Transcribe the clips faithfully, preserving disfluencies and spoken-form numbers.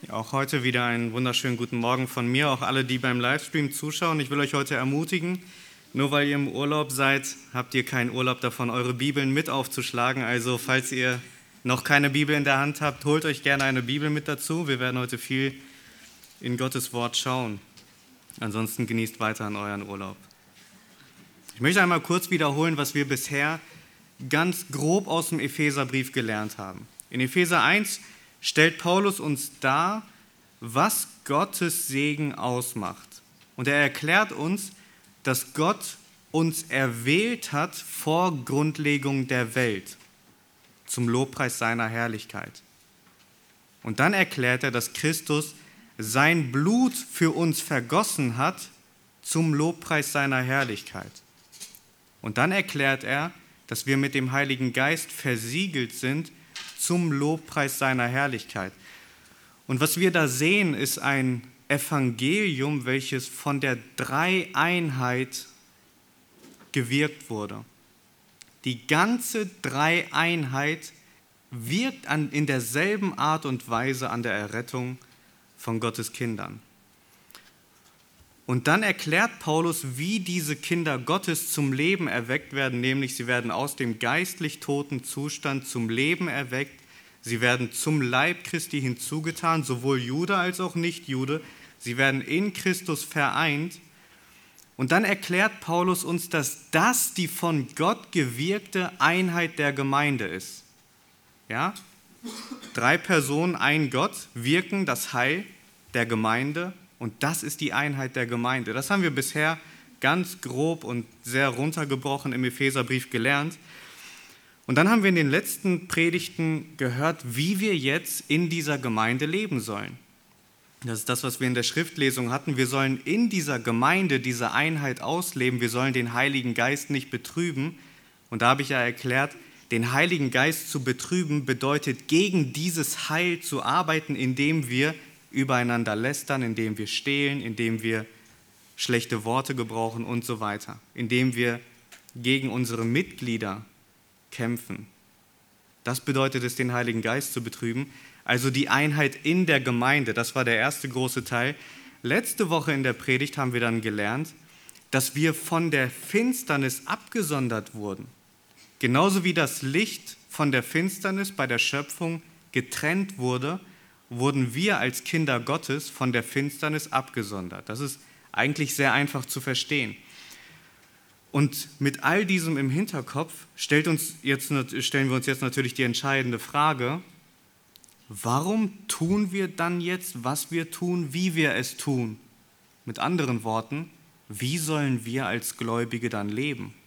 Auch heute wieder einen wunderschönen guten Morgen von mir, auch alle, die beim Livestream zuschauen. Ich will euch heute ermutigen, nur weil ihr im Urlaub seid, habt ihr keinen Urlaub davon, eure Bibeln mit aufzuschlagen. Also falls ihr noch keine Bibel in der Hand habt, holt euch gerne eine Bibel mit dazu. Wir werden heute viel in Gottes Wort schauen. Ansonsten genießt weiter an euren Urlaub. Ich möchte einmal kurz wiederholen, was wir bisher ganz grob aus dem Epheserbrief gelernt haben. In Epheser eins stellt Paulus uns dar, was Gottes Segen ausmacht. Und er erklärt uns, dass Gott uns erwählt hat vor Grundlegung der Welt zum Lobpreis seiner Herrlichkeit. Und dann erklärt er, dass Christus sein Blut für uns vergossen hat zum Lobpreis seiner Herrlichkeit. Und dann erklärt er, dass wir mit dem Heiligen Geist versiegelt sind zum Lobpreis seiner Herrlichkeit. Und was wir da sehen, ist ein Evangelium, welches von der Dreieinheit gewirkt wurde. Die ganze Dreieinheit wirkt an, in derselben Art und Weise an der Errettung von Gottes Kindern. Und dann erklärt Paulus, wie diese Kinder Gottes zum Leben erweckt werden, nämlich sie werden aus dem geistlich toten Zustand zum Leben erweckt, sie werden zum Leib Christi hinzugetan, sowohl Jude als auch Nichtjude, sie werden in Christus vereint. Und dann erklärt Paulus uns, dass das die von Gott gewirkte Einheit der Gemeinde ist. Ja? Drei Personen, ein Gott, wirken das Heil der Gemeinde. Und das ist die Einheit der Gemeinde. Das haben wir bisher ganz grob und sehr runtergebrochen im Epheserbrief gelernt. Und dann haben wir in den letzten Predigten gehört, wie wir jetzt in dieser Gemeinde leben sollen. Das ist das, was wir in der Schriftlesung hatten. Wir sollen in dieser Gemeinde diese Einheit ausleben. Wir sollen den Heiligen Geist nicht betrüben. Und da habe ich ja erklärt, den Heiligen Geist zu betrüben bedeutet, gegen dieses Heil zu arbeiten, indem wir übereinander lästern, indem wir stehlen, indem wir schlechte Worte gebrauchen und so weiter, indem wir gegen unsere Mitglieder kämpfen. Das bedeutet es, den Heiligen Geist zu betrüben, also die Einheit in der Gemeinde. Das war der erste große Teil. Letzte Woche in der Predigt haben wir dann gelernt, dass wir von der Finsternis abgesondert wurden. Genauso wie das Licht von der Finsternis bei der Schöpfung getrennt wurde, wurden wir als Kinder Gottes von der Finsternis abgesondert. Das ist eigentlich sehr einfach zu verstehen. Und mit all diesem im Hinterkopf stellt uns jetzt, stellen wir uns jetzt natürlich die entscheidende Frage, warum tun wir dann jetzt, was wir tun, wie wir es tun? Mit anderen Worten, wie sollen wir als Gläubige dann leben?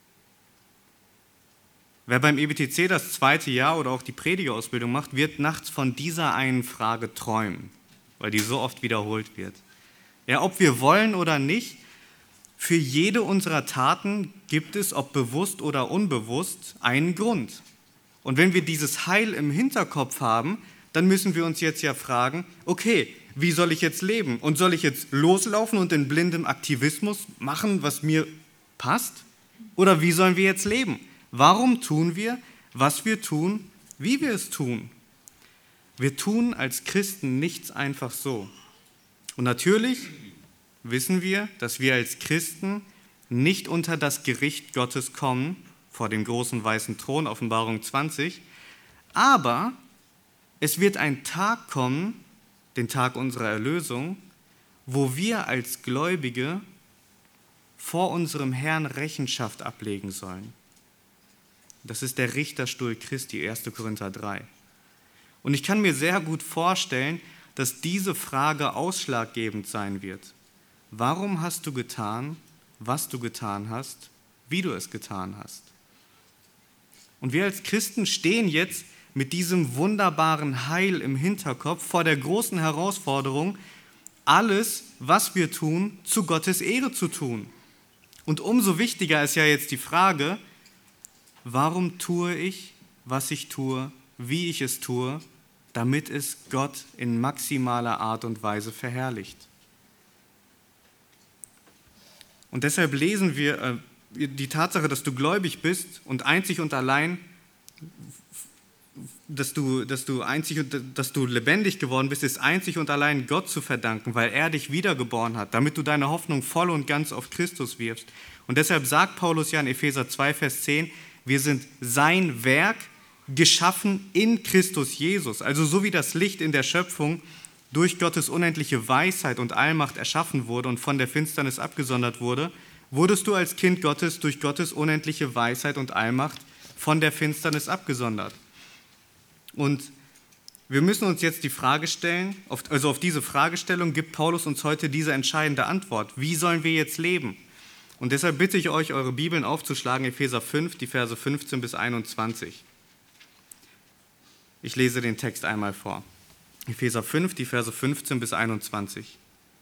Wer beim E B T C das zweite Jahr oder auch die Predigerausbildung macht, wird nachts von dieser einen Frage träumen, weil die so oft wiederholt wird. Ja, ob wir wollen oder nicht, für jede unserer Taten gibt es, ob bewusst oder unbewusst, einen Grund. Und wenn wir dieses Heil im Hinterkopf haben, dann müssen wir uns jetzt ja fragen, okay, wie soll ich jetzt leben? Und soll ich jetzt loslaufen und in blindem Aktivismus machen, was mir passt? Oder wie sollen wir jetzt leben? Warum tun wir, was wir tun, wie wir es tun? Wir tun als Christen nichts einfach so. Und natürlich wissen wir, dass wir als Christen nicht unter das Gericht Gottes kommen, vor dem großen weißen Thron, Offenbarung zwanzig, aber es wird ein Tag kommen, den Tag unserer Erlösung, wo wir als Gläubige vor unserem Herrn Rechenschaft ablegen sollen. Das ist der Richterstuhl Christi, erster Korinther drei. Und ich kann mir sehr gut vorstellen, dass diese Frage ausschlaggebend sein wird. Warum hast du getan, was du getan hast, wie du es getan hast? Und wir als Christen stehen jetzt mit diesem wunderbaren Heil im Hinterkopf vor der großen Herausforderung, alles, was wir tun, zu Gottes Ehre zu tun. Und umso wichtiger ist ja jetzt die Frage, warum tue ich, was ich tue, wie ich es tue, damit es Gott in maximaler Art und Weise verherrlicht? Und deshalb lesen wir äh, die Tatsache, dass du gläubig bist und einzig und allein dass du, dass du einzig und dass du lebendig geworden bist, ist einzig und allein Gott zu verdanken, weil er dich wiedergeboren hat, damit du deine Hoffnung voll und ganz auf Christus wirfst. Und deshalb sagt Paulus ja in Epheser zwei, Vers zehn, wir sind sein Werk, geschaffen in Christus Jesus. Also so wie das Licht in der Schöpfung durch Gottes unendliche Weisheit und Allmacht erschaffen wurde und von der Finsternis abgesondert wurde, wurdest du als Kind Gottes durch Gottes unendliche Weisheit und Allmacht von der Finsternis abgesondert. Und wir müssen uns jetzt die Frage stellen, also auf diese Fragestellung gibt Paulus uns heute diese entscheidende Antwort. Wie sollen wir jetzt leben? Und deshalb bitte ich euch, eure Bibeln aufzuschlagen, Epheser fünf, die Verse fünfzehn bis einundzwanzig. Ich lese den Text einmal vor. Epheser fünf, die Verse fünfzehn bis einundzwanzig.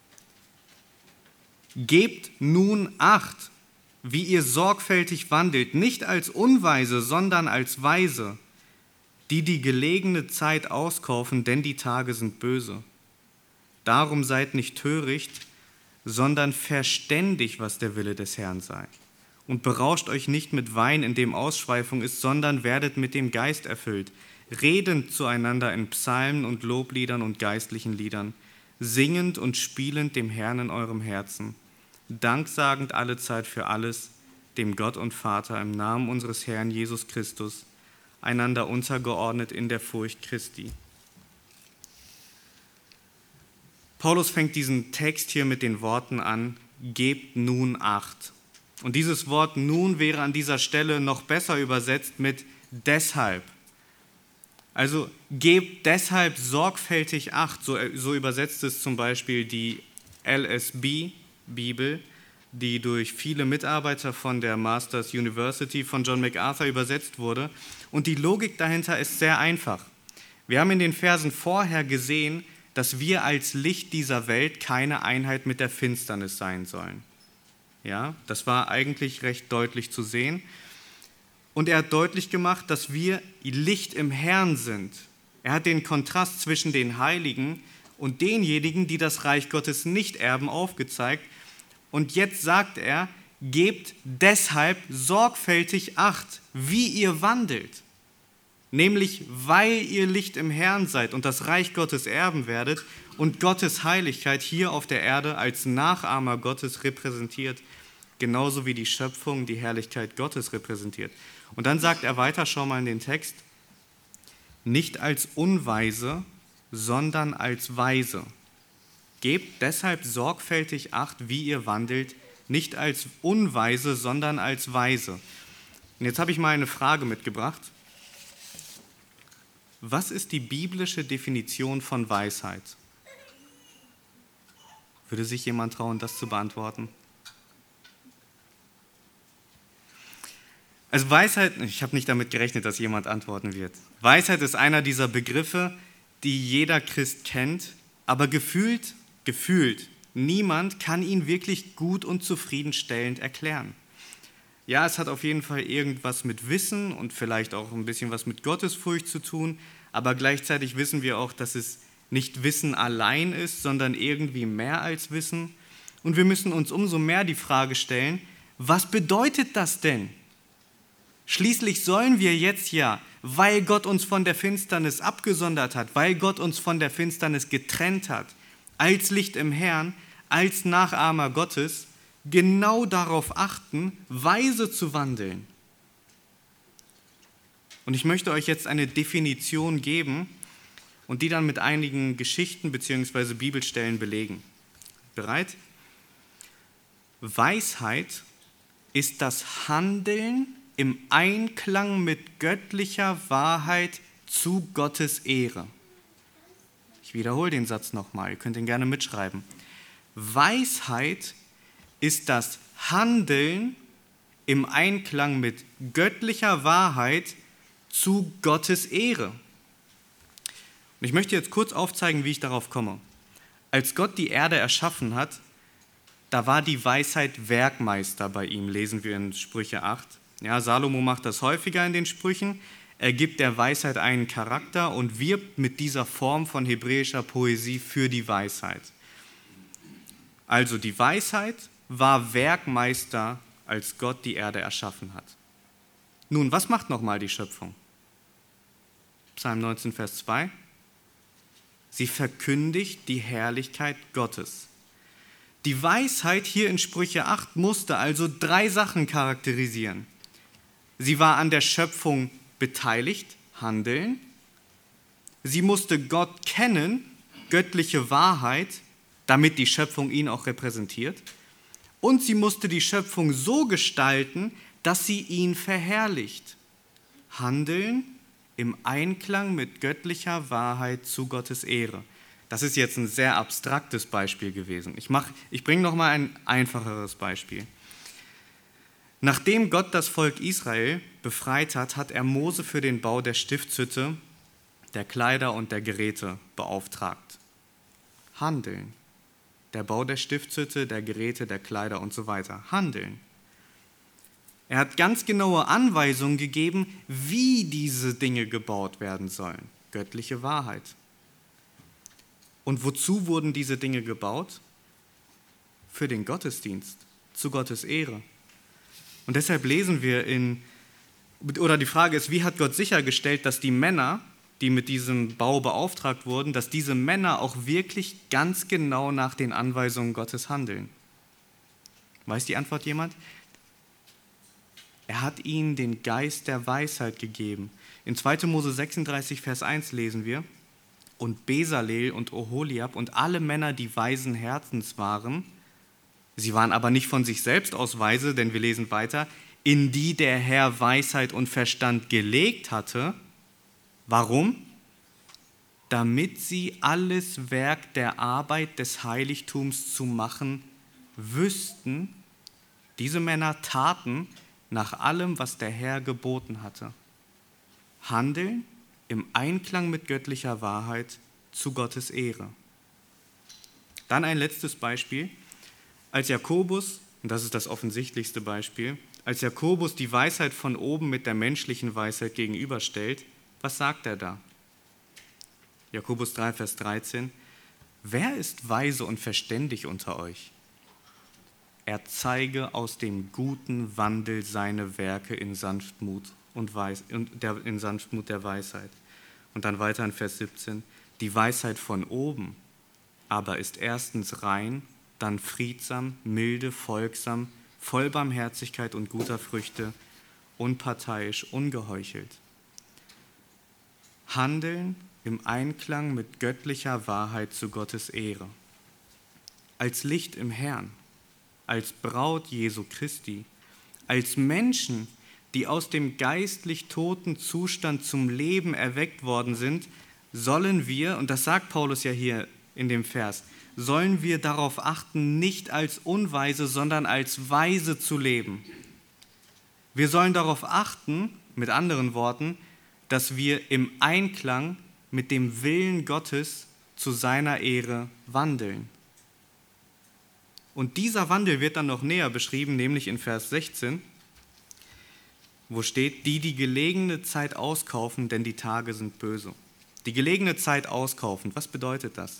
Gebt nun Acht, wie ihr sorgfältig wandelt, nicht als Unweise, sondern als Weise, die die gelegene Zeit auskaufen, denn die Tage sind böse. Darum seid nicht töricht, sondern verständig, was der Wille des Herrn sei. Und berauscht euch nicht mit Wein, in dem Ausschweifung ist, sondern werdet mit dem Geist erfüllt, redend zueinander in Psalmen und Lobliedern und geistlichen Liedern, singend und spielend dem Herrn in eurem Herzen, danksagend allezeit für alles, dem Gott und Vater im Namen unseres Herrn Jesus Christus, einander untergeordnet in der Furcht Christi. Paulus fängt diesen Text hier mit den Worten an, gebt nun Acht. Und dieses Wort nun wäre an dieser Stelle noch besser übersetzt mit deshalb. Also gebt deshalb sorgfältig Acht, so, so übersetzt es zum Beispiel die L S B-Bibel, die durch viele Mitarbeiter von der Masters University von John MacArthur übersetzt wurde. Und die Logik dahinter ist sehr einfach. Wir haben in den Versen vorher gesehen, dass wir als Licht dieser Welt keine Einheit mit der Finsternis sein sollen. Ja, das war eigentlich recht deutlich zu sehen. Und er hat deutlich gemacht, dass wir Licht im Herrn sind. Er hat den Kontrast zwischen den Heiligen und denjenigen, die das Reich Gottes nicht erben, aufgezeigt. Und jetzt sagt er, gebt deshalb sorgfältig Acht, wie ihr wandelt. Nämlich, weil ihr Licht im Herrn seid und das Reich Gottes erben werdet und Gottes Heiligkeit hier auf der Erde als Nachahmer Gottes repräsentiert, genauso wie die Schöpfung die Herrlichkeit Gottes repräsentiert. Und dann sagt er weiter, schau mal in den Text, nicht als Unweise, sondern als Weise. Gebt deshalb sorgfältig Acht, wie ihr wandelt, nicht als Unweise, sondern als Weise. Und jetzt habe ich mal eine Frage mitgebracht. Was ist die biblische Definition von Weisheit? Würde sich jemand trauen, das zu beantworten? Also Weisheit, ich habe nicht damit gerechnet, dass jemand antworten wird. Weisheit ist einer dieser Begriffe, die jeder Christ kennt, aber gefühlt, gefühlt, niemand kann ihn wirklich gut und zufriedenstellend erklären. Ja, es hat auf jeden Fall irgendwas mit Wissen und vielleicht auch ein bisschen was mit Gottesfurcht zu tun, aber gleichzeitig wissen wir auch, dass es nicht Wissen allein ist, sondern irgendwie mehr als Wissen. Und wir müssen uns umso mehr die Frage stellen, was bedeutet das denn? Schließlich sollen wir jetzt ja, weil Gott uns von der Finsternis abgesondert hat, weil Gott uns von der Finsternis getrennt hat, als Licht im Herrn, als Nachahmer Gottes, genau darauf achten, weise zu wandeln. Und ich möchte euch jetzt eine Definition geben und die dann mit einigen Geschichten bzw. Bibelstellen belegen. Bereit? Weisheit ist das Handeln im Einklang mit göttlicher Wahrheit zu Gottes Ehre. Ich wiederhole den Satz nochmal, ihr könnt ihn gerne mitschreiben. Weisheit ist das Handeln im Einklang mit göttlicher Wahrheit zu Gottes Ehre. Und ich möchte jetzt kurz aufzeigen, wie ich darauf komme. Als Gott die Erde erschaffen hat, da war die Weisheit Werkmeister bei ihm, lesen wir in Sprüche acht. Ja, Salomo macht das häufiger in den Sprüchen. Er gibt der Weisheit einen Charakter und wirbt mit dieser Form von hebräischer Poesie für die Weisheit. Also die Weisheit war Werkmeister, als Gott die Erde erschaffen hat. Nun, was macht nochmal die Schöpfung? Psalm neunzehn, Vers zwei. Sie verkündigt die Herrlichkeit Gottes. Die Weisheit hier in Sprüche acht musste also drei Sachen charakterisieren. Sie war an der Schöpfung beteiligt, handeln. Sie musste Gott kennen, göttliche Wahrheit, damit die Schöpfung ihn auch repräsentiert. Und sie musste die Schöpfung so gestalten, dass sie ihn verherrlicht. Handeln im Einklang mit göttlicher Wahrheit zu Gottes Ehre. Das ist jetzt ein sehr abstraktes Beispiel gewesen. Ich, mach, ich bringe noch mal ein einfacheres Beispiel. Nachdem Gott das Volk Israel befreit hat, hat er Mose für den Bau der Stiftshütte, der Kleider und der Geräte beauftragt. Handeln. Der Bau der Stiftshütte, der Geräte, der Kleider und so weiter. Handeln. Er hat ganz genaue Anweisungen gegeben, wie diese Dinge gebaut werden sollen. Göttliche Wahrheit. Und wozu wurden diese Dinge gebaut? Für den Gottesdienst, zu Gottes Ehre. Und deshalb lesen wir in, oder die Frage ist, wie hat Gott sichergestellt, dass die Männer, die mit diesem Bau beauftragt wurden, dass diese Männer auch wirklich ganz genau nach den Anweisungen Gottes handeln? Weiß die Antwort jemand? Er hat ihnen den Geist der Weisheit gegeben. In zweiter Mose sechsunddreißig, Vers eins lesen wir, und Besaleel und Oholiab und alle Männer, die weisen Herzens waren, sie waren aber nicht von sich selbst aus weise, denn wir lesen weiter, in die der Herr Weisheit und Verstand gelegt hatte. Warum? Damit sie alles Werk der Arbeit des Heiligtums zu machen wüssten. Diese Männer taten nach allem, was der Herr geboten hatte. Handeln im Einklang mit göttlicher Wahrheit zu Gottes Ehre. Dann ein letztes Beispiel. Als Jakobus, und das ist das offensichtlichste Beispiel, als Jakobus die Weisheit von oben mit der menschlichen Weisheit gegenüberstellt, was sagt er da? Jakobus drei, Vers dreizehn. Wer ist weise und verständig unter euch? Er zeige aus dem guten Wandel seine Werke in Sanftmut und Weis, der, in Sanftmut der Weisheit. Und dann weiter in Vers siebzehn. Die Weisheit von oben aber ist erstens rein, dann friedsam, milde, folgsam, voll Barmherzigkeit und guter Früchte, unparteiisch, ungeheuchelt. Handeln im Einklang mit göttlicher Wahrheit zu Gottes Ehre. Als Licht im Herrn, als Braut Jesu Christi, als Menschen, die aus dem geistlich toten Zustand zum Leben erweckt worden sind, sollen wir, und das sagt Paulus ja hier in dem Vers, sollen wir darauf achten, nicht als Unweise, sondern als Weise zu leben. Wir sollen darauf achten, mit anderen Worten, dass wir im Einklang mit dem Willen Gottes zu seiner Ehre wandeln. Und dieser Wandel wird dann noch näher beschrieben, nämlich in Vers sechzehn, wo steht, die die gelegene Zeit auskaufen, denn die Tage sind böse. Die gelegene Zeit auskaufen, was bedeutet das?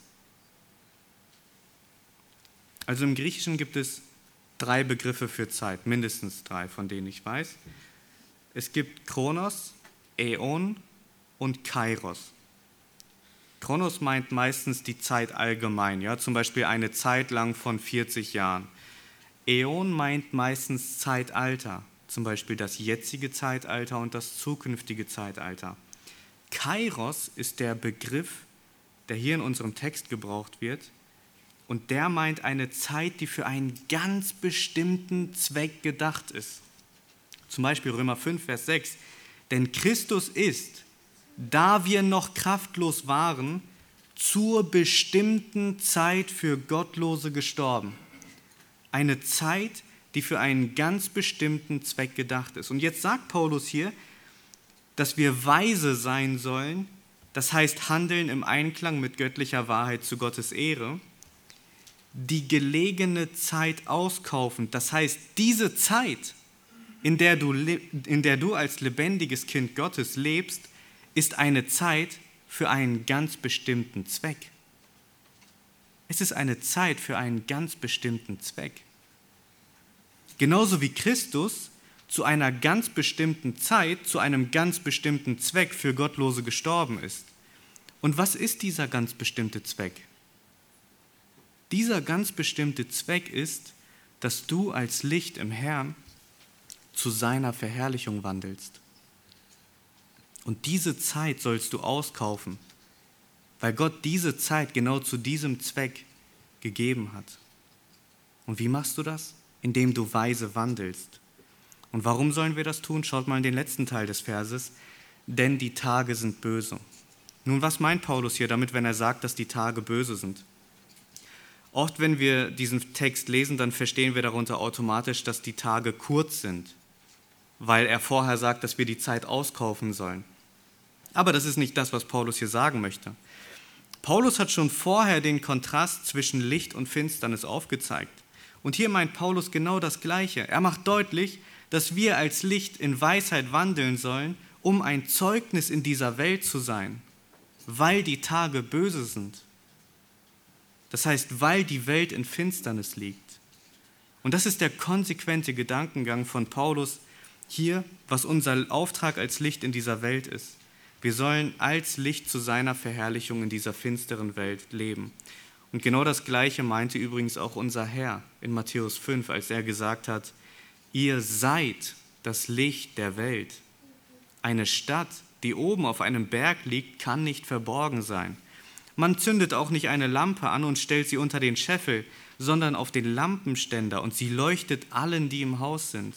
Also im Griechischen gibt es drei Begriffe für Zeit, mindestens drei, von denen ich weiß. Es gibt Chronos, Äon und Kairos. Chronos meint meistens die Zeit allgemein, ja, zum Beispiel eine Zeit lang von vierzig Jahren. Äon meint meistens Zeitalter, zum Beispiel das jetzige Zeitalter und das zukünftige Zeitalter. Kairos ist der Begriff, der hier in unserem Text gebraucht wird, und der meint eine Zeit, die für einen ganz bestimmten Zweck gedacht ist. Zum Beispiel Römer fünf, Vers sechs. Denn Christus ist, da wir noch kraftlos waren, zur bestimmten Zeit für Gottlose gestorben. Eine Zeit, die für einen ganz bestimmten Zweck gedacht ist. Und jetzt sagt Paulus hier, dass wir weise sein sollen, das heißt handeln im Einklang mit göttlicher Wahrheit zu Gottes Ehre, die gelegene Zeit auskaufen, das heißt diese Zeit, in der du, in der du als lebendiges Kind Gottes lebst, ist eine Zeit für einen ganz bestimmten Zweck. Es ist eine Zeit für einen ganz bestimmten Zweck. Genauso wie Christus zu einer ganz bestimmten Zeit, zu einem ganz bestimmten Zweck für Gottlose gestorben ist. Und was ist dieser ganz bestimmte Zweck? Dieser ganz bestimmte Zweck ist, dass du als Licht im Herrn zu seiner Verherrlichung wandelst. Und diese Zeit sollst du auskaufen, weil Gott diese Zeit genau zu diesem Zweck gegeben hat. Und wie machst du das? Indem du weise wandelst. Und warum sollen wir das tun? Schaut mal in den letzten Teil des Verses. Denn die Tage sind böse. Nun, was meint Paulus hier damit, wenn er sagt, dass die Tage böse sind? Oft, wenn wir diesen Text lesen, dann verstehen wir darunter automatisch, dass die Tage kurz sind, weil er vorher sagt, dass wir die Zeit auskaufen sollen. Aber das ist nicht das, was Paulus hier sagen möchte. Paulus hat schon vorher den Kontrast zwischen Licht und Finsternis aufgezeigt. Und hier meint Paulus genau das Gleiche. Er macht deutlich, dass wir als Licht in Weisheit wandeln sollen, um ein Zeugnis in dieser Welt zu sein, weil die Tage böse sind. Das heißt, weil die Welt in Finsternis liegt. Und das ist der konsequente Gedankengang von Paulus hier, was unser Auftrag als Licht in dieser Welt ist. Wir sollen als Licht zu seiner Verherrlichung in dieser finsteren Welt leben. Und genau das Gleiche meinte übrigens auch unser Herr in Matthäus fünf, als er gesagt hat, ihr seid das Licht der Welt. Eine Stadt, die oben auf einem Berg liegt, kann nicht verborgen sein. Man zündet auch nicht eine Lampe an und stellt sie unter den Scheffel, sondern auf den Lampenständer und sie leuchtet allen, die im Haus sind.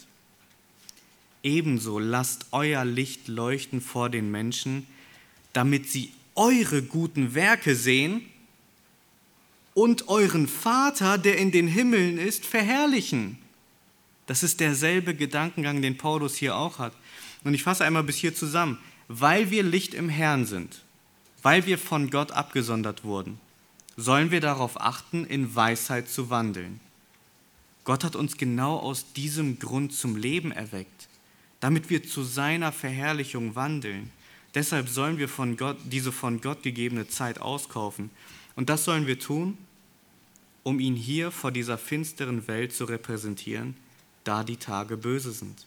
Ebenso lasst euer Licht leuchten vor den Menschen, damit sie eure guten Werke sehen und euren Vater, der in den Himmeln ist, verherrlichen. Das ist derselbe Gedankengang, den Paulus hier auch hat. Und ich fasse einmal bis hier zusammen. Weil wir Licht im Herrn sind, weil wir von Gott abgesondert wurden, sollen wir darauf achten, in Weisheit zu wandeln. Gott hat uns genau aus diesem Grund zum Leben erweckt, damit wir zu seiner Verherrlichung wandeln. Deshalb sollen wir von Gott, diese von Gott gegebene Zeit auskaufen. Und das sollen wir tun, um ihn hier vor dieser finsteren Welt zu repräsentieren, da die Tage böse sind.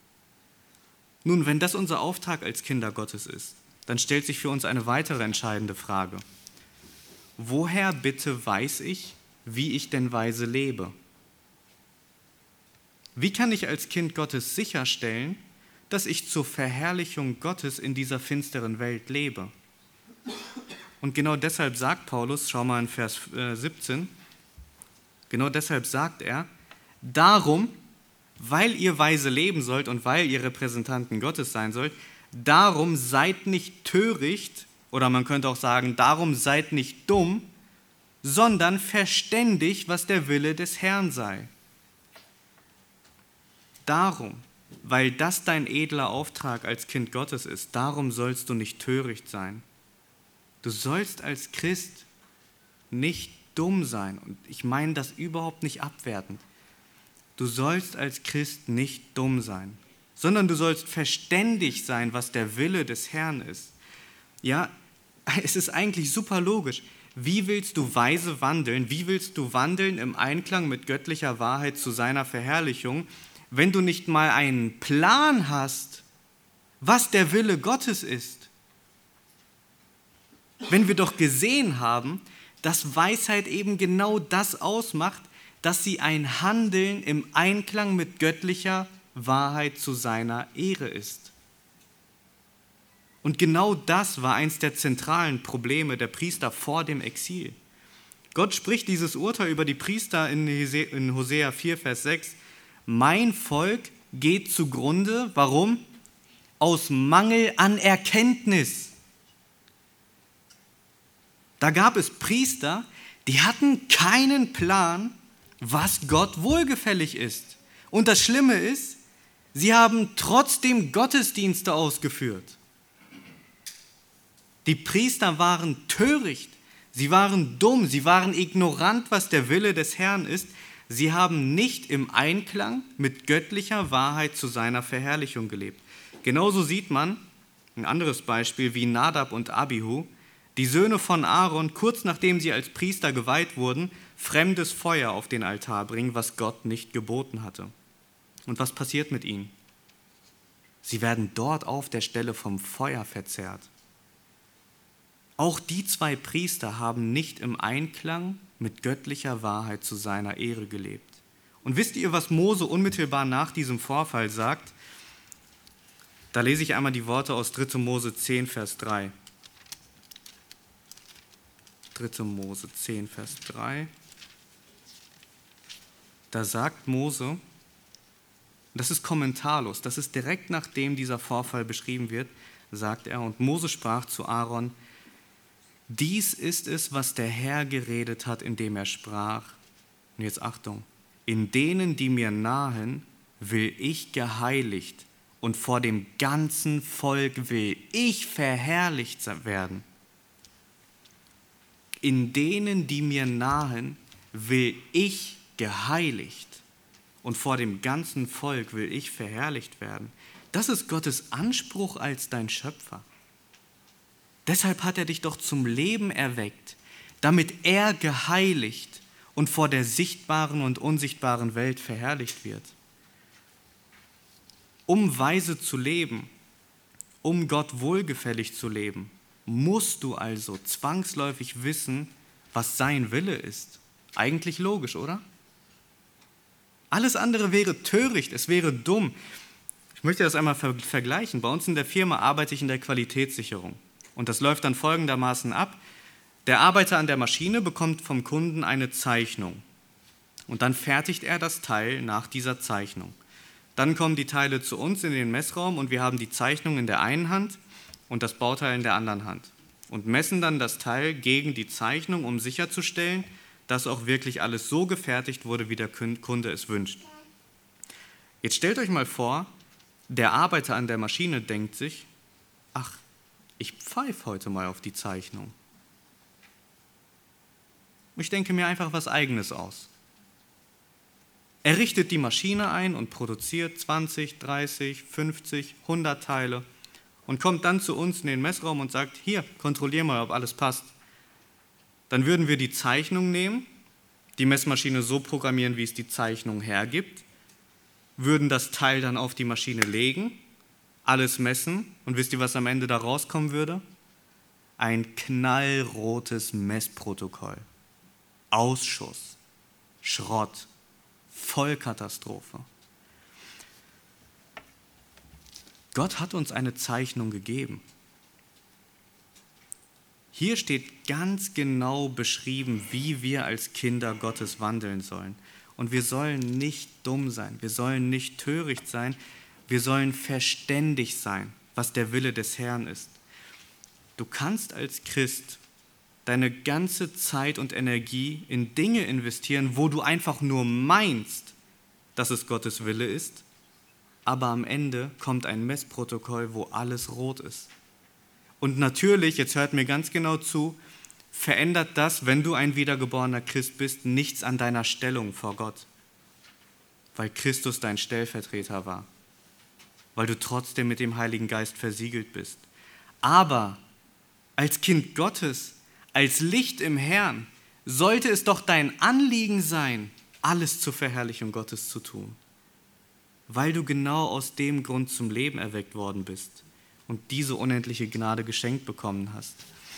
Nun, wenn das unser Auftrag als Kinder Gottes ist, dann stellt sich für uns eine weitere entscheidende Frage. Woher bitte weiß ich, wie ich denn weise lebe? Wie kann ich als Kind Gottes sicherstellen, dass ich zur Verherrlichung Gottes in dieser finsteren Welt lebe? Und genau deshalb sagt Paulus, schau mal in Vers siebzehn, genau deshalb sagt er, darum, weil ihr weise leben sollt und weil ihr Repräsentanten Gottes sein sollt, darum seid nicht töricht, oder man könnte auch sagen, darum seid nicht dumm, sondern verständig, was der Wille des Herrn sei. Darum, weil das dein edler Auftrag als Kind Gottes ist, darum sollst du nicht töricht sein. Du sollst als Christ nicht dumm sein. Und ich meine das überhaupt nicht abwertend. Du sollst als Christ nicht dumm sein, sondern du sollst verständig sein, was der Wille des Herrn ist. Ja, es ist eigentlich super logisch. Wie willst du weise wandeln? Wie willst du wandeln im Einklang mit göttlicher Wahrheit zu seiner Verherrlichung, wenn du nicht mal einen Plan hast, was der Wille Gottes ist? Wenn wir doch gesehen haben, dass Weisheit eben genau das ausmacht, dass sie ein Handeln im Einklang mit göttlicher Wahrheit zu seiner Ehre ist. Und genau das war eins der zentralen Probleme der Priester vor dem Exil. Gott spricht dieses Urteil über die Priester in Hosea vier, Vers sechs. Mein Volk geht zugrunde, warum? Aus Mangel an Erkenntnis. Da gab es Priester, die hatten keinen Plan, was Gott wohlgefällig ist. Und das Schlimme ist, sie haben trotzdem Gottesdienste ausgeführt. Die Priester waren töricht, sie waren dumm, sie waren ignorant, was der Wille des Herrn ist. Sie haben nicht im Einklang mit göttlicher Wahrheit zu seiner Verherrlichung gelebt. Genauso sieht man, ein anderes Beispiel, wie Nadab und Abihu, die Söhne von Aaron, kurz nachdem sie als Priester geweiht wurden, fremdes Feuer auf den Altar bringen, was Gott nicht geboten hatte. Und was passiert mit ihnen? Sie werden dort auf der Stelle vom Feuer verzehrt. Auch die zwei Priester haben nicht im Einklang mit göttlicher Wahrheit zu seiner Ehre gelebt. Und wisst ihr, was Mose unmittelbar nach diesem Vorfall sagt? Da lese ich einmal die Worte aus dritter Mose zehn, Vers drei. dritter Mose zehn, Vers drei. Da sagt Mose, das ist kommentarlos, das ist direkt nachdem dieser Vorfall beschrieben wird, sagt er, und Mose sprach zu Aaron, dies ist es, was der Herr geredet hat, indem er sprach, und jetzt Achtung, in denen, die mir nahen, will ich geheiligt und vor dem ganzen Volk will ich verherrlicht werden. In denen, die mir nahen, will ich geheiligt und vor dem ganzen Volk will ich verherrlicht werden. Das ist Gottes Anspruch als dein Schöpfer. Deshalb hat er dich doch zum Leben erweckt, damit er geheiligt und vor der sichtbaren und unsichtbaren Welt verherrlicht wird. Um weise zu leben, um Gott wohlgefällig zu leben, musst du also zwangsläufig wissen, was sein Wille ist. Eigentlich logisch, oder? Alles andere wäre töricht, es wäre dumm. Ich möchte das einmal ver- vergleichen. Bei uns in der Firma arbeite ich in der Qualitätssicherung. Und das läuft dann folgendermaßen ab. Der Arbeiter an der Maschine bekommt vom Kunden eine Zeichnung. Und dann fertigt er das Teil nach dieser Zeichnung. Dann kommen die Teile zu uns in den Messraum und wir haben die Zeichnung in der einen Hand und das Bauteil in der anderen Hand. Und messen dann das Teil gegen die Zeichnung, um sicherzustellen, dass auch wirklich alles so gefertigt wurde, wie der Kunde es wünscht. Jetzt stellt euch mal vor, der Arbeiter an der Maschine denkt sich, ach, ich pfeife heute mal auf die Zeichnung. Ich denke mir einfach was Eigenes aus. Er richtet die Maschine ein und produziert zwanzig, dreißig, fünfzig, hundert Teile und kommt dann zu uns in den Messraum und sagt, hier, kontrollier mal, ob alles passt. Dann würden wir die Zeichnung nehmen, die Messmaschine so programmieren, wie es die Zeichnung hergibt, würden das Teil dann auf die Maschine legen, alles messen und wisst ihr, was am Ende da rauskommen würde? Ein knallrotes Messprotokoll. Ausschuss, Schrott, Vollkatastrophe. Gott hat uns eine Zeichnung gegeben. Hier steht ganz genau beschrieben, wie wir als Kinder Gottes wandeln sollen. Und wir sollen nicht dumm sein, wir sollen nicht töricht sein, wir sollen verständig sein, was der Wille des Herrn ist. Du kannst als Christ deine ganze Zeit und Energie in Dinge investieren, wo du einfach nur meinst, dass es Gottes Wille ist, aber am Ende kommt ein Messprotokoll, wo alles rot ist. Und natürlich, jetzt hört mir ganz genau zu, verändert das, wenn du ein wiedergeborener Christ bist, nichts an deiner Stellung vor Gott, weil Christus dein Stellvertreter war, weil du trotzdem mit dem Heiligen Geist versiegelt bist. Aber als Kind Gottes, als Licht im Herrn, sollte es doch dein Anliegen sein, alles zur Verherrlichung Gottes zu tun, weil du genau aus dem Grund zum Leben erweckt worden bist und diese unendliche Gnade geschenkt bekommen hast.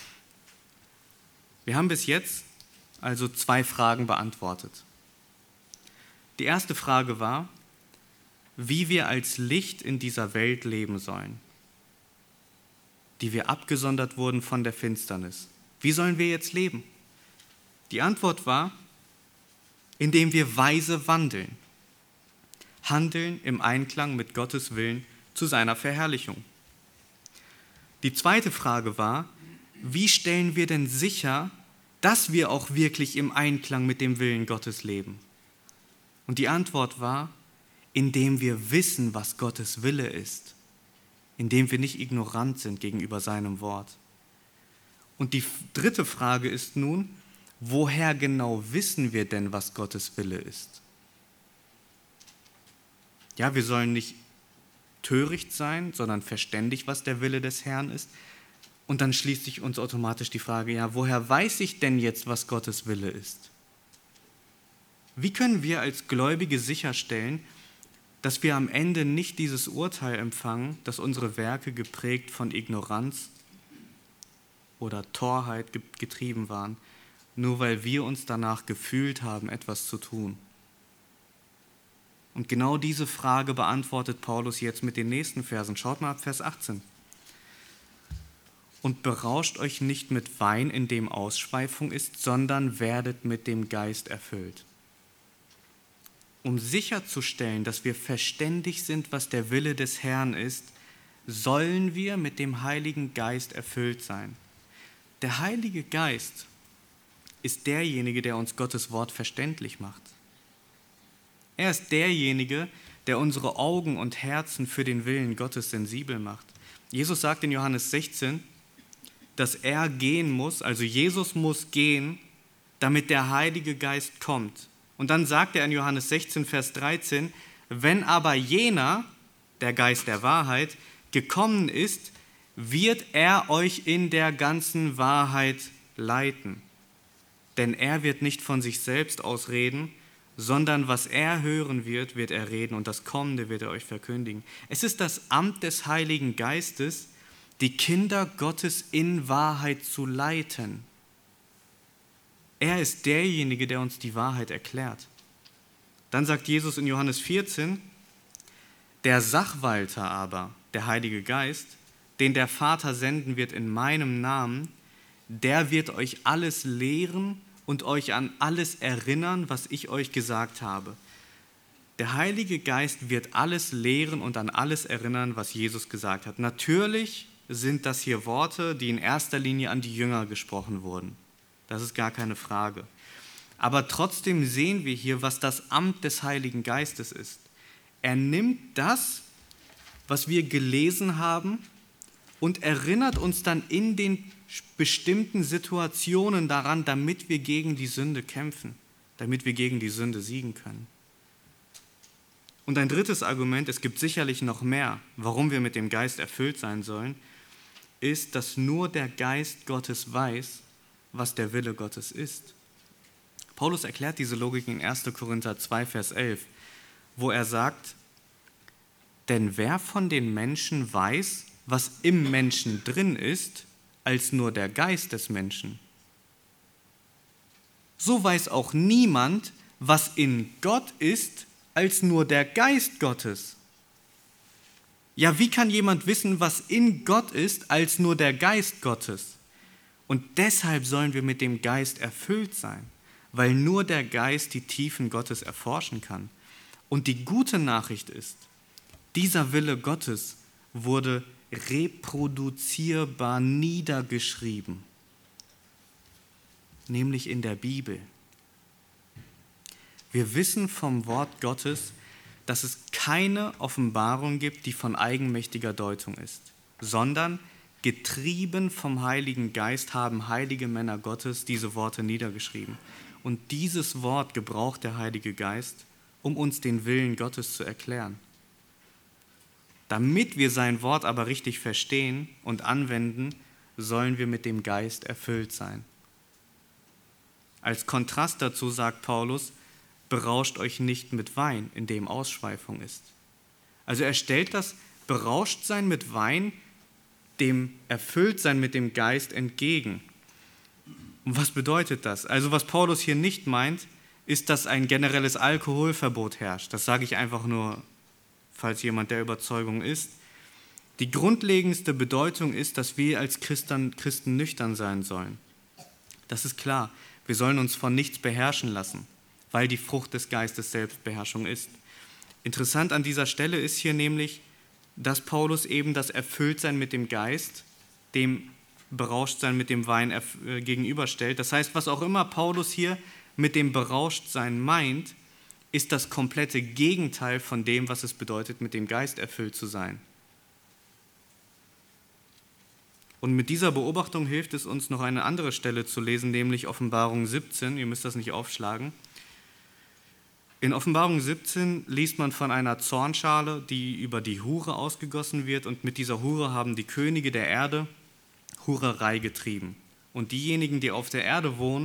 Wir haben bis jetzt also zwei Fragen beantwortet. Die erste Frage war, wie wir als Licht in dieser Welt leben sollen, die wir abgesondert wurden von der Finsternis. Wie sollen wir jetzt leben? Die Antwort war, indem wir weise wandeln. Handeln im Einklang mit Gottes Willen zu seiner Verherrlichung. Die zweite Frage war, wie stellen wir denn sicher, dass wir auch wirklich im Einklang mit dem Willen Gottes leben? Und die Antwort war, indem wir wissen, was Gottes Wille ist, indem wir nicht ignorant sind gegenüber seinem Wort. Und die dritte Frage ist nun, woher genau wissen wir denn, was Gottes Wille ist? Ja, wir sollen nicht töricht sein, sondern verständig, was der Wille des Herrn ist. Und dann schließt sich uns automatisch die Frage, ja, woher weiß ich denn jetzt, was Gottes Wille ist? Wie können wir als Gläubige sicherstellen, dass wir am Ende nicht dieses Urteil empfangen, dass unsere Werke geprägt von Ignoranz oder Torheit getrieben waren, nur weil wir uns danach gefühlt haben, etwas zu tun. Und genau diese Frage beantwortet Paulus jetzt mit den nächsten Versen. Schaut mal ab Vers achtzehn. Und berauscht euch nicht mit Wein, in dem Ausschweifung ist, sondern werdet mit dem Geist erfüllt. Um sicherzustellen, dass wir verständig sind, was der Wille des Herrn ist, sollen wir mit dem Heiligen Geist erfüllt sein. Der Heilige Geist ist derjenige, der uns Gottes Wort verständlich macht. Er ist derjenige, der unsere Augen und Herzen für den Willen Gottes sensibel macht. Jesus sagt in Johannes sechzehn, dass er gehen muss, also Jesus muss gehen, damit der Heilige Geist kommt. Und dann sagt er in Johannes sechzehn, Vers dreizehn, wenn aber jener, der Geist der Wahrheit, gekommen ist, wird er euch in der ganzen Wahrheit leiten. Denn er wird nicht von sich selbst aus reden, sondern was er hören wird, wird er reden und das Kommende wird er euch verkündigen. Es ist das Amt des Heiligen Geistes, die Kinder Gottes in Wahrheit zu leiten. Er ist derjenige, der uns die Wahrheit erklärt. Dann sagt Jesus in Johannes vierzehn, der Sachwalter aber, der Heilige Geist, den der Vater senden wird in meinem Namen, der wird euch alles lehren und euch an alles erinnern, was ich euch gesagt habe. Der Heilige Geist wird alles lehren und an alles erinnern, was Jesus gesagt hat. Natürlich sind das hier Worte, die in erster Linie an die Jünger gesprochen wurden. Das ist gar keine Frage. Aber trotzdem sehen wir hier, was das Amt des Heiligen Geistes ist. Er nimmt das, was wir gelesen haben, und erinnert uns dann in den bestimmten Situationen daran, damit wir gegen die Sünde kämpfen, damit wir gegen die Sünde siegen können. Und ein drittes Argument, es gibt sicherlich noch mehr, warum wir mit dem Geist erfüllt sein sollen, ist, dass nur der Geist Gottes weiß, was der Wille Gottes ist. Paulus erklärt diese Logik in erster Korinther zwei, Vers elf, wo er sagt, denn wer von den Menschen weiß, was im Menschen drin ist, als nur der Geist des Menschen? So weiß auch niemand, was in Gott ist, als nur der Geist Gottes. Ja, wie kann jemand wissen, was in Gott ist, als nur der Geist Gottes? Und deshalb sollen wir mit dem Geist erfüllt sein, weil nur der Geist die Tiefen Gottes erforschen kann. Und die gute Nachricht ist, dieser Wille Gottes wurde reproduzierbar niedergeschrieben, nämlich in der Bibel. Wir wissen vom Wort Gottes, dass es keine Offenbarung gibt, die von eigenmächtiger Deutung ist, sondern getrieben vom Heiligen Geist haben heilige Männer Gottes diese Worte niedergeschrieben. Und dieses Wort gebraucht der Heilige Geist, um uns den Willen Gottes zu erklären. Damit wir sein Wort aber richtig verstehen und anwenden, sollen wir mit dem Geist erfüllt sein. Als Kontrast dazu sagt Paulus, berauscht euch nicht mit Wein, in dem Ausschweifung ist. Also er stellt das Berauschtsein mit Wein dem Erfülltsein mit dem Geist entgegen. Und was bedeutet das? Also was Paulus hier nicht meint, ist, dass ein generelles Alkoholverbot herrscht. Das sage ich einfach nur, falls jemand der Überzeugung ist. Die grundlegendste Bedeutung ist, dass wir als Christen, Christen nüchtern sein sollen. Das ist klar. Wir sollen uns von nichts beherrschen lassen, weil die Frucht des Geistes Selbstbeherrschung ist. Interessant an dieser Stelle ist hier nämlich, dass Paulus eben das Erfülltsein mit dem Geist dem Berauschtsein mit dem Wein gegenüberstellt. Das heißt, was auch immer Paulus hier mit dem Berauschtsein meint, ist das komplette Gegenteil von dem, was es bedeutet, mit dem Geist erfüllt zu sein. Und mit dieser Beobachtung hilft es uns, noch eine andere Stelle zu lesen, nämlich Offenbarung siebzehn. Ihr müsst das nicht aufschlagen. In Offenbarung siebzehn liest man von einer Zornschale, die über die Hure ausgegossen wird. Und mit dieser Hure haben die Könige der Erde Hurerei getrieben. Und diejenigen, die auf der Erde wohnen,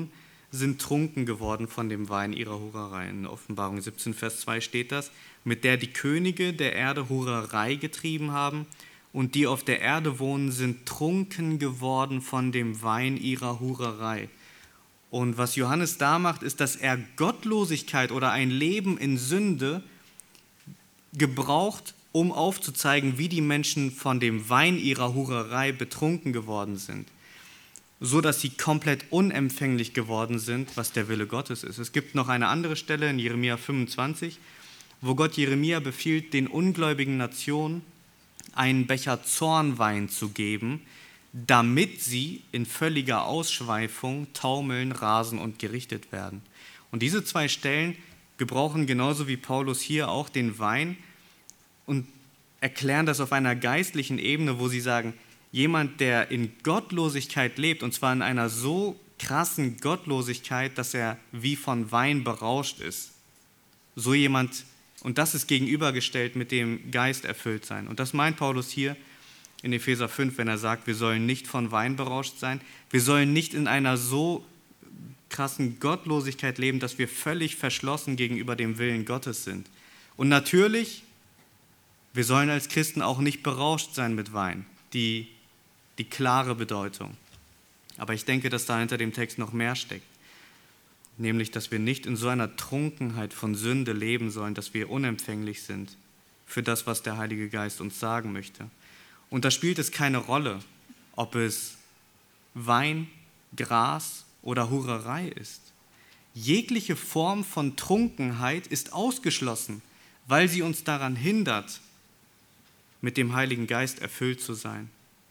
sind trunken geworden von dem Wein ihrer Hurerei. In Offenbarung siebzehn, Vers zwei steht das, mit der die Könige der Erde Hurerei getrieben haben und die auf der Erde wohnen, sind trunken geworden von dem Wein ihrer Hurerei. Und was Johannes da macht, ist, dass er Gottlosigkeit oder ein Leben in Sünde gebraucht, um aufzuzeigen, wie die Menschen von dem Wein ihrer Hurerei betrunken geworden sind, so dass sie komplett unempfänglich geworden sind, was der Wille Gottes ist. Es gibt noch eine andere Stelle in Jeremia fünfundzwanzig, wo Gott Jeremia befiehlt, den ungläubigen Nationen einen Becher Zornwein zu geben, damit sie in völliger Ausschweifung taumeln, rasen und gerichtet werden. Und diese zwei Stellen gebrauchen genauso wie Paulus hier auch den Wein und erklären das auf einer geistlichen Ebene, wo sie sagen, jemand, der in Gottlosigkeit lebt, und zwar in einer so krassen Gottlosigkeit, dass er wie von Wein berauscht ist, so jemand, und das ist gegenübergestellt mit dem Geist erfüllt sein. Und das meint Paulus hier in Epheser fünf, wenn er sagt, wir sollen nicht von Wein berauscht sein, wir sollen nicht in einer so krassen Gottlosigkeit leben, dass wir völlig verschlossen gegenüber dem Willen Gottes sind. Und natürlich, wir sollen als Christen auch nicht berauscht sein mit Wein, die, die klare Bedeutung. Aber ich denke, dass da hinter dem Text noch mehr steckt. Nämlich, dass wir nicht in so einer Trunkenheit von Sünde leben sollen, dass wir unempfänglich sind für das, was der Heilige Geist uns sagen möchte. Und da spielt es keine Rolle, ob es Wein, Gras oder Hurerei ist. Jegliche Form von Trunkenheit ist ausgeschlossen, weil sie uns daran hindert, mit dem Heiligen Geist erfüllt zu sein.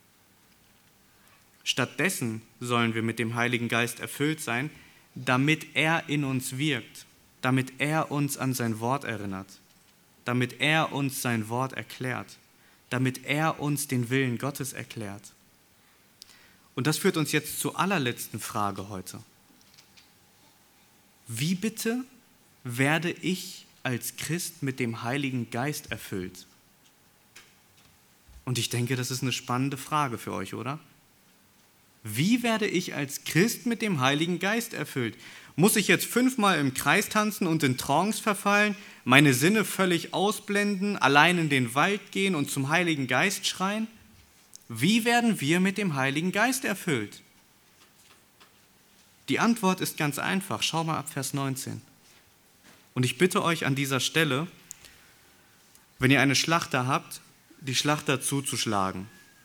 Stattdessen sollen wir mit dem Heiligen Geist erfüllt sein, damit er in uns wirkt, damit er uns an sein Wort erinnert, damit er uns sein Wort erklärt, damit er uns den Willen Gottes erklärt. Und das führt uns jetzt zur allerletzten Frage heute. Wie bitte werde ich als Christ mit dem Heiligen Geist erfüllt? Und ich denke, das ist eine spannende Frage für euch, oder? Wie werde ich als Christ mit dem Heiligen Geist erfüllt? Muss ich jetzt fünfmal im Kreis tanzen und in Trance verfallen, meine Sinne völlig ausblenden, allein in den Wald gehen und zum Heiligen Geist schreien? Wie werden wir mit dem Heiligen Geist erfüllt? Die Antwort ist ganz einfach. Schau mal ab Vers neunzehn. Und ich bitte euch an dieser Stelle, wenn ihr eine Schlachter habt, die Schlachter zuzuschlagen.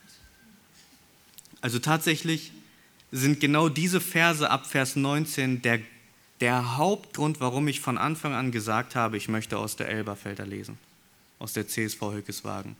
Also tatsächlich sind genau diese Verse ab Vers neunzehn der, der Hauptgrund, warum ich von Anfang an gesagt habe, ich möchte aus der Elberfelder lesen, aus der C S V Hülkeswagen.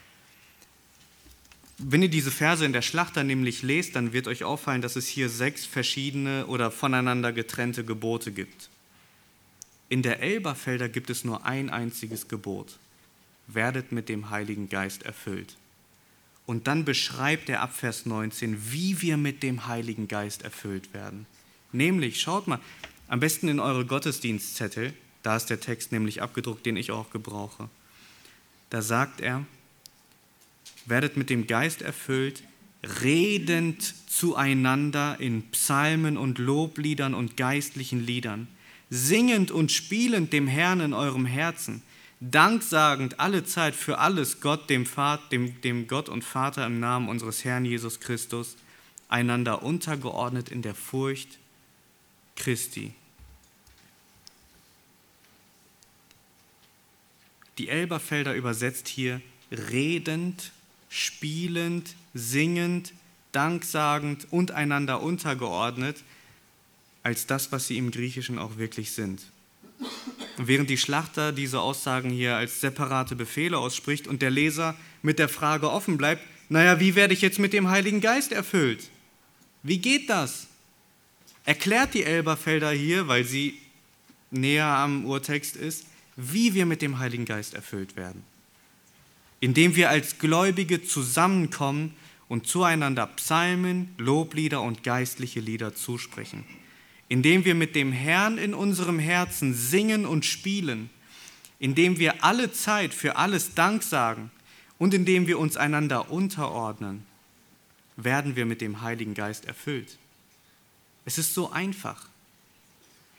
Wenn ihr diese Verse in der Schlachter nämlich lest, dann wird euch auffallen, dass es hier sechs verschiedene oder voneinander getrennte Gebote gibt. In der Elberfelder gibt es nur ein einziges Gebot. Werdet mit dem Heiligen Geist erfüllt. Und dann beschreibt er ab Vers neunzehn, wie wir mit dem Heiligen Geist erfüllt werden. Nämlich, schaut mal, am besten in eure Gottesdienstzettel, da ist der Text nämlich abgedruckt, den ich auch gebrauche. Da sagt er, werdet mit dem Geist erfüllt, redend zueinander in Psalmen und Lobliedern und geistlichen Liedern, singend und spielend dem Herrn in eurem Herzen, danksagend alle Zeit für alles Gott, dem, Vater, dem, dem Gott und Vater im Namen unseres Herrn Jesus Christus, einander untergeordnet in der Furcht Christi. Die Elberfelder übersetzt hier redend, spielend, singend, danksagend und einander untergeordnet, als das, was sie im Griechischen auch wirklich sind. Und während die Schlachter diese Aussagen hier als separate Befehle ausspricht und der Leser mit der Frage offen bleibt, naja, wie werde ich jetzt mit dem Heiligen Geist erfüllt? Wie geht das? Erklärt die Elberfelder hier, weil sie näher am Urtext ist, wie wir mit dem Heiligen Geist erfüllt werden. Indem wir als Gläubige zusammenkommen und zueinander Psalmen, Loblieder und geistliche Lieder zusprechen. Indem wir mit dem Herrn in unserem Herzen singen und spielen, indem wir alle Zeit für alles Dank sagen und indem wir uns einander unterordnen, werden wir mit dem Heiligen Geist erfüllt. Es ist so einfach.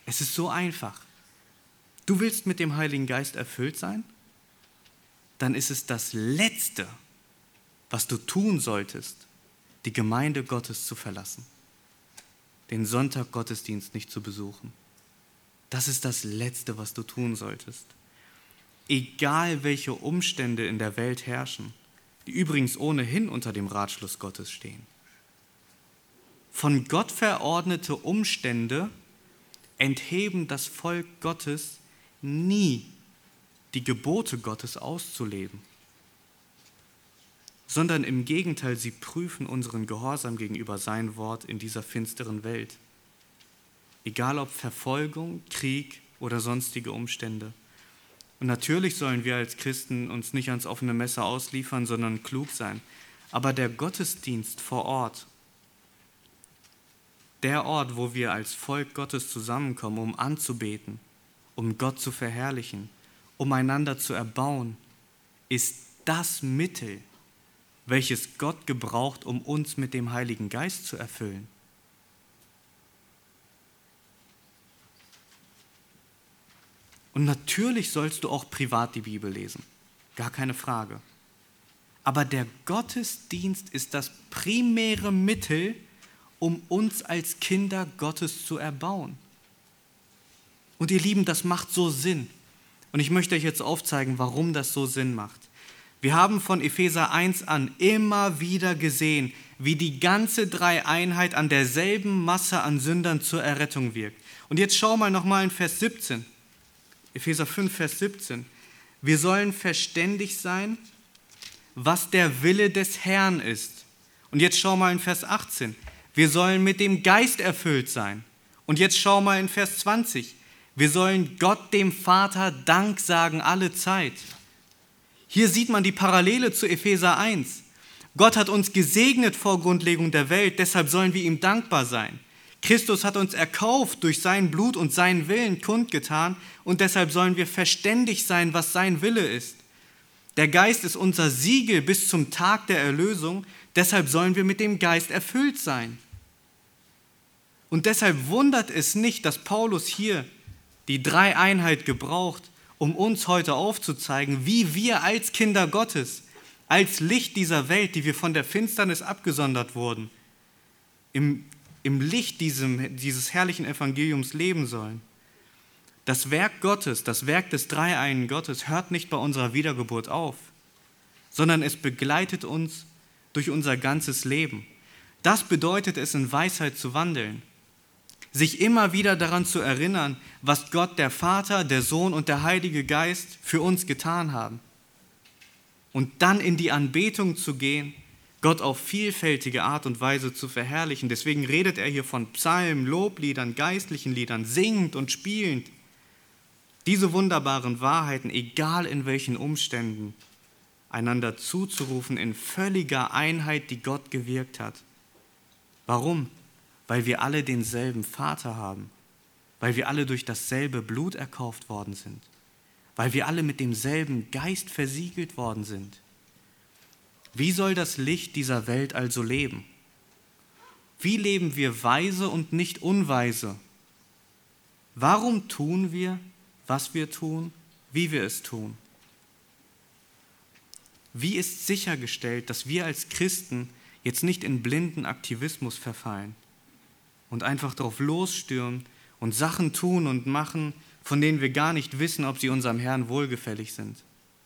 Es ist so einfach. Du willst mit dem Heiligen Geist erfüllt sein? Dann ist es das Letzte, was du tun solltest, die Gemeinde Gottes zu verlassen, den Sonntag-Gottesdienst nicht zu besuchen. Das ist das Letzte, was du tun solltest. Egal welche Umstände in der Welt herrschen, die übrigens ohnehin unter dem Ratschluss Gottes stehen. Von Gott verordnete Umstände entheben das Volk Gottes nie, die Gebote Gottes auszuleben, sondern im Gegenteil, sie prüfen unseren Gehorsam gegenüber sein Wort in dieser finsteren Welt. Egal ob Verfolgung, Krieg oder sonstige Umstände. Und natürlich sollen wir als Christen uns nicht ans offene Messer ausliefern, sondern klug sein. Aber der Gottesdienst vor Ort, der Ort, wo wir als Volk Gottes zusammenkommen, um anzubeten, um Gott zu verherrlichen, um einander zu erbauen, ist das Mittel, welches Gott gebraucht, um uns mit dem Heiligen Geist zu erfüllen. Und natürlich sollst du auch privat die Bibel lesen, gar keine Frage. Aber der Gottesdienst ist das primäre Mittel, um uns als Kinder Gottes zu erbauen. Und ihr Lieben, das macht so Sinn. Und ich möchte euch jetzt aufzeigen, warum das so Sinn macht. Wir haben von Epheser eins an immer wieder gesehen, wie die ganze Dreieinheit an derselben Masse an Sündern zur Errettung wirkt. Und jetzt schau mal nochmal in Vers siebzehn. Epheser fünf, Vers siebzehn. Wir sollen verständig sein, was der Wille des Herrn ist. Und jetzt schau mal in Vers achtzehn. Wir sollen mit dem Geist erfüllt sein. Und jetzt schau mal in Vers zwanzig. Wir sollen Gott, dem Vater, Dank sagen alle Zeit. Hier sieht man die Parallele zu Epheser eins. Gott hat uns gesegnet vor Grundlegung der Welt, deshalb sollen wir ihm dankbar sein. Christus hat uns erkauft durch sein Blut und seinen Willen kundgetan und deshalb sollen wir verständig sein, was sein Wille ist. Der Geist ist unser Siegel bis zum Tag der Erlösung, deshalb sollen wir mit dem Geist erfüllt sein. Und deshalb wundert es nicht, dass Paulus hier die Dreieinheit gebraucht, um uns heute aufzuzeigen, wie wir als Kinder Gottes, als Licht dieser Welt, die wir von der Finsternis abgesondert wurden, im, im Licht diesem, dieses herrlichen Evangeliums leben sollen. Das Werk Gottes, das Werk des Dreieinen Gottes hört nicht bei unserer Wiedergeburt auf, sondern es begleitet uns durch unser ganzes Leben. Das bedeutet es, in Weisheit zu wandeln, sich immer wieder daran zu erinnern, was Gott, der Vater, der Sohn und der Heilige Geist für uns getan haben. Und dann in die Anbetung zu gehen, Gott auf vielfältige Art und Weise zu verherrlichen. Deswegen redet er hier von Psalmen, Lobliedern, geistlichen Liedern, singend und spielend. Diese wunderbaren Wahrheiten, egal in welchen Umständen, einander zuzurufen in völliger Einheit, die Gott gewirkt hat. Warum? Weil wir alle denselben Vater haben, weil wir alle durch dasselbe Blut erkauft worden sind, weil wir alle mit demselben Geist versiegelt worden sind. Wie soll das Licht dieser Welt also leben? Wie leben wir weise und nicht unweise? Warum tun wir, was wir tun, wie wir es tun? Wie ist sichergestellt, dass wir als Christen jetzt nicht in blinden Aktivismus verfallen und einfach drauf losstürmen und Sachen tun und machen, von denen wir gar nicht wissen, ob sie unserem Herrn wohlgefällig sind?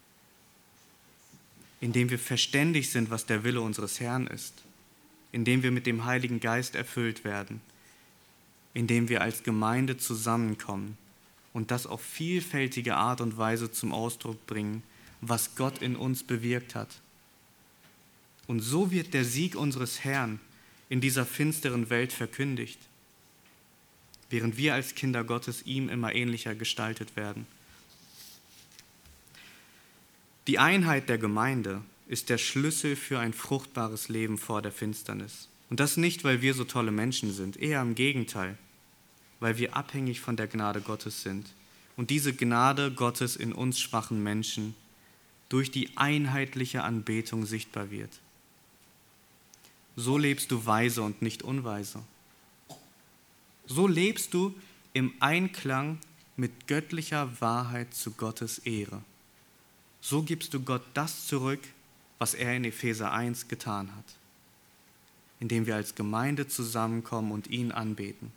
Indem wir verständig sind, was der Wille unseres Herrn ist, indem wir mit dem Heiligen Geist erfüllt werden, indem wir als Gemeinde zusammenkommen und das auf vielfältige Art und Weise zum Ausdruck bringen, was Gott in uns bewirkt hat. Und so wird der Sieg unseres Herrn in dieser finsteren Welt verkündigt, während wir als Kinder Gottes ihm immer ähnlicher gestaltet werden. Die Einheit der Gemeinde ist der Schlüssel für ein fruchtbares Leben vor der Finsternis. Und das nicht, weil wir so tolle Menschen sind, eher im Gegenteil, weil wir abhängig von der Gnade Gottes sind und diese Gnade Gottes in uns schwachen Menschen durch die einheitliche Anbetung sichtbar wird. So lebst du weise und nicht unweise. So lebst du, im Einklang mit göttlicher Wahrheit zu Gottes Ehre. So gibst du Gott das zurück, was er in Epheser eins getan hat, indem wir als Gemeinde zusammenkommen und ihn anbeten.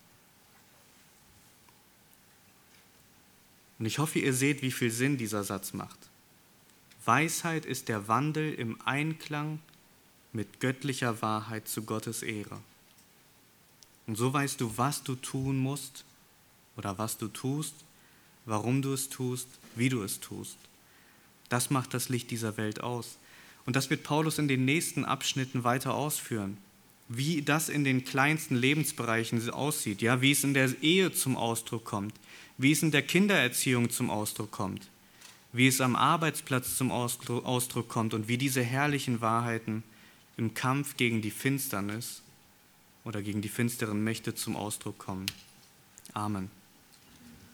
Und ich hoffe, ihr seht, wie viel Sinn dieser Satz macht. Weisheit ist der Wandel im Einklang mit göttlicher Wahrheit zu Gottes Ehre. Und so weißt du, was du tun musst oder was du tust, warum du es tust, wie du es tust. Das macht das Licht dieser Welt aus. Und das wird Paulus in den nächsten Abschnitten weiter ausführen, wie das in den kleinsten Lebensbereichen aussieht, ja, wie es in der Ehe zum Ausdruck kommt, wie es in der Kindererziehung zum Ausdruck kommt, wie es am Arbeitsplatz zum Ausdruck kommt und wie diese herrlichen Wahrheiten im Kampf gegen die Finsternis oder gegen die finsteren Mächte zum Ausdruck kommen. Amen.